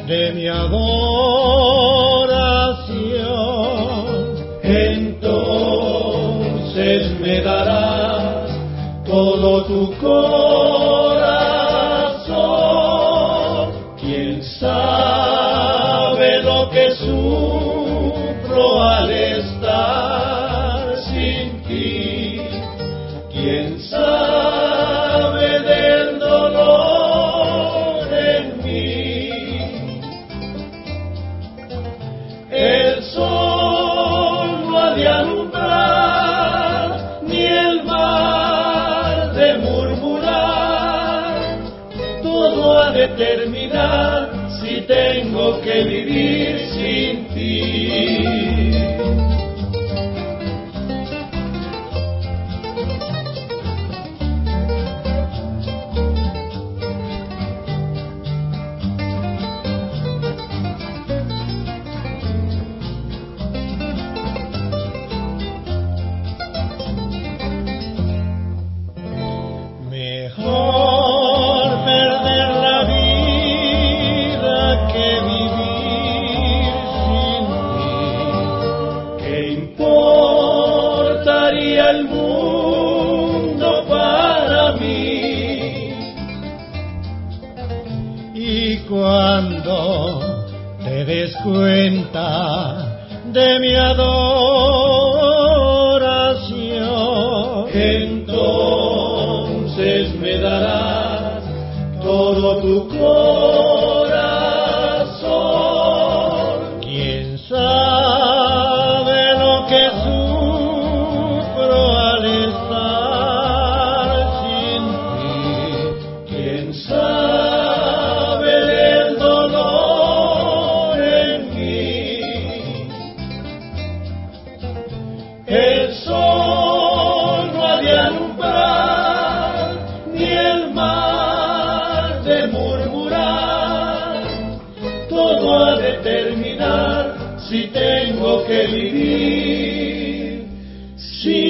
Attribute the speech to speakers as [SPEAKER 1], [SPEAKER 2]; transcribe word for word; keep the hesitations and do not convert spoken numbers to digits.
[SPEAKER 1] de mi adoración. Entonces me darás todo tu corazón. ¿Quién sabe lo que sufro al estar sin ti? ¿Quién sabe del dolor en mí? El sol no ha de alumbrar, ni el mar de murmurar. Todo ha de terminar si tengo que vivir sin ti. Mejor perder la vida que vivir sin ti. ¿Qué importaría el mundo para mí? Y cuando te des cuenta de mi adoración, entonces me darás todo tu corazón. ¿Quién sabe lo que sufro al estar sin ti? ¿Quién sabe del dolor en mí? El sol no ha de alumbrar, ni el mar de murmurar. Todo ha de terminar si tengo que vivir sin